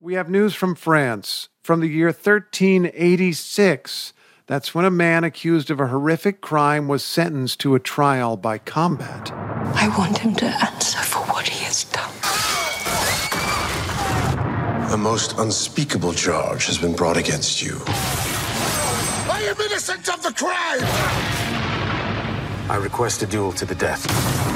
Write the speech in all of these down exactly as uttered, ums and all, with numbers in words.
We have news from France from the year thirteen eighty-six. That's when a man accused of a horrific crime was sentenced to a trial by combat. I want him to answer for what he has done. A most unspeakable charge has been brought against you. I am innocent of the crime! I request a duel to the death.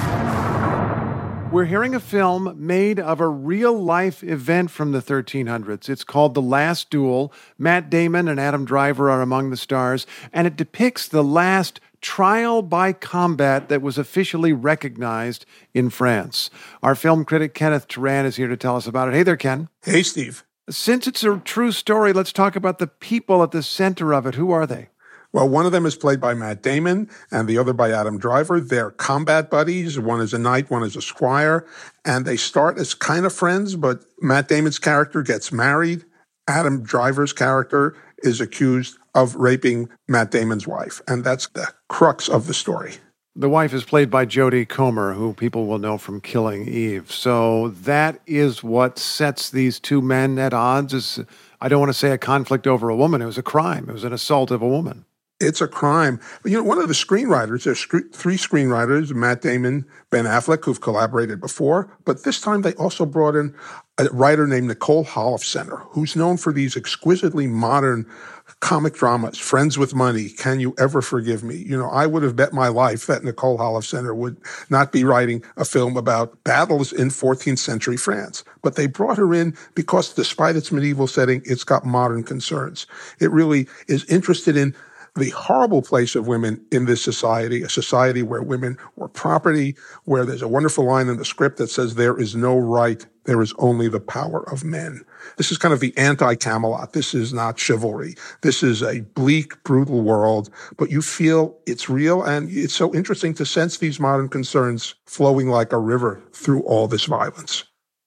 We're hearing a film made of a real-life event from the thirteen hundreds. It's called The Last Duel. Matt Damon and Adam Driver are among the stars, and it depicts the last trial by combat that was officially recognized in France. Our film critic Kenneth Turan is here to tell us about it. Hey there, Ken. Hey, Steve. Since it's a true story, let's talk about the people at the center of it. Who are they? Well, one of them is played by Matt Damon and the other by Adam Driver. They're combat buddies. One is a knight, one is a squire. And they start as kind of friends, but Matt Damon's character gets married. Adam Driver's character is accused of raping Matt Damon's wife. And that's the crux of the story. The wife is played by Jodie Comer, who people will know from Killing Eve. So that is what sets these two men at odds. Is, I don't want to say a conflict over a woman. It was a crime. It was an assault of a woman. It's a crime. But, you know, one of the screenwriters, there's sc- three screenwriters, Matt Damon, Ben Affleck, who've collaborated before, but this time they also brought in a writer named Nicole Holofcener, who's known for these exquisitely modern comic dramas, Friends with Money, Can You Ever Forgive Me? You know, I would have bet my life that Nicole Holofcener would not be writing a film about battles in fourteenth century France. But they brought her in because despite its medieval setting, it's got modern concerns. It really is interested in the horrible place of women in this society, a society where women were property, where there's a wonderful line in the script that says there is no right, there is only the power of men. This is kind of the anti-Camelot. This is not chivalry. This is a bleak, brutal world, but you feel it's real, and it's so interesting to sense these modern concerns flowing like a river through all this violence.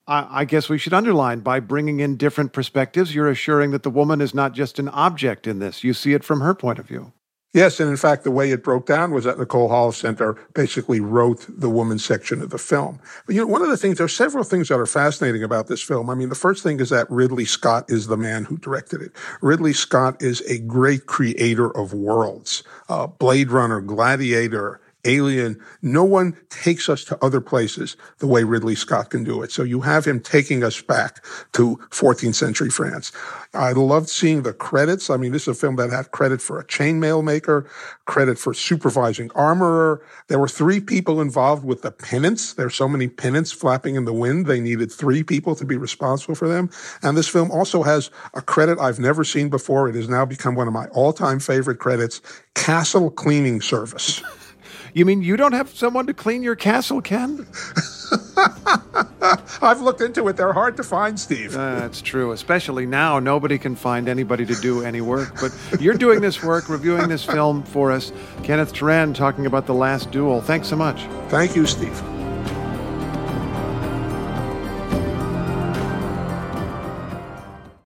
I guess we should underline, by bringing in different perspectives, you're assuring that the woman is not just an object in this. You see it from her point of view. Yes, and in fact, the way it broke down was that Nicole Holofcener basically wrote the woman's section of the film. But, you know, one of the things, there are several things that are fascinating about this film. I mean, the first thing is that Ridley Scott is the man who directed it. Ridley Scott is a great creator of worlds. Uh, Blade Runner, Gladiator, Alien. No one takes us to other places the way Ridley Scott can do it. So you have him taking us back to fourteenth century France. I loved seeing the credits. I mean, this is a film that had credit for a chainmail maker, credit for supervising armorer. There were three people involved with the pennants. There's so many pennants flapping in the wind. They needed three people to be responsible for them. And this film also has a credit I've never seen before. It has now become one of my all-time favorite credits, Castle Cleaning Service. You mean you don't have someone to clean your castle, Ken? I've looked into it. They're hard to find, Steve. Uh, that's true. Especially now, nobody can find anybody to do any work. But you're doing this work, reviewing this film for us. Kenneth Turan talking about The Last Duel. Thanks so much. Thank you, Steve.